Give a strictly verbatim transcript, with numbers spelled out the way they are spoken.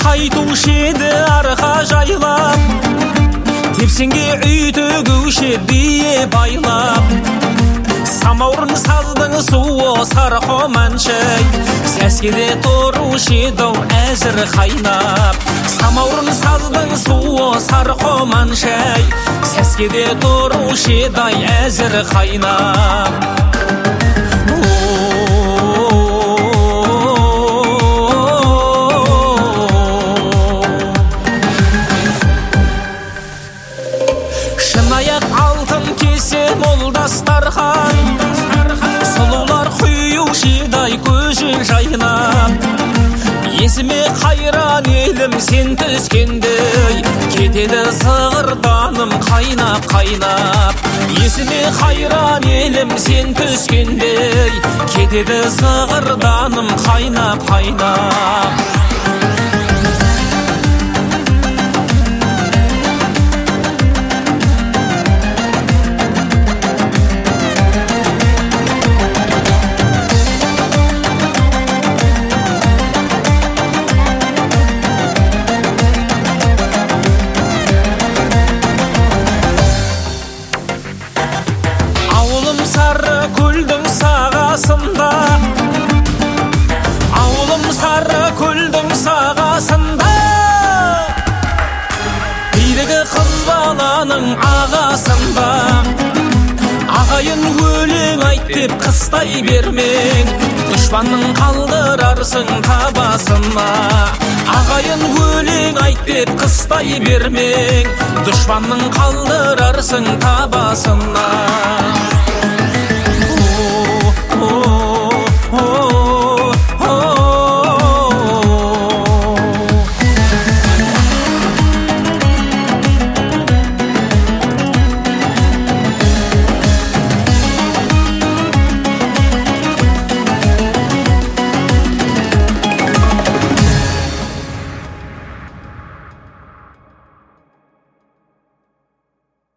қайтушы еді арқа жайлап, тепсеңге үй төгуші бие байлап. Самаурын саздың суы сарқом әншей, сәскеде тұрушы еді әзір қайнап. Самаурын саздың суы сарқом әншей, сәскеде тұрушы еді әзір қайнап. Шынаяқ алтын кесе молдастархан, сұлулар құюшыдай көзін жайнап. Есіме қайран елім сен түскендей, кетеді зығырданым қайнап-қайнап. Есіме қайран елім сен түскендей, кетеді зығырданым қайнап-қайнап. Сары көлдің сағасында, ауылым сары көлдің сағасында, билігі қыз баланың ағасында. Ағайын өлең айт деп қыстай бермең, дұшпанның қалдырарсың табасына. Ағайын өлең айт деп қыстай бермең, дұшпанның қалдырарсың табасына.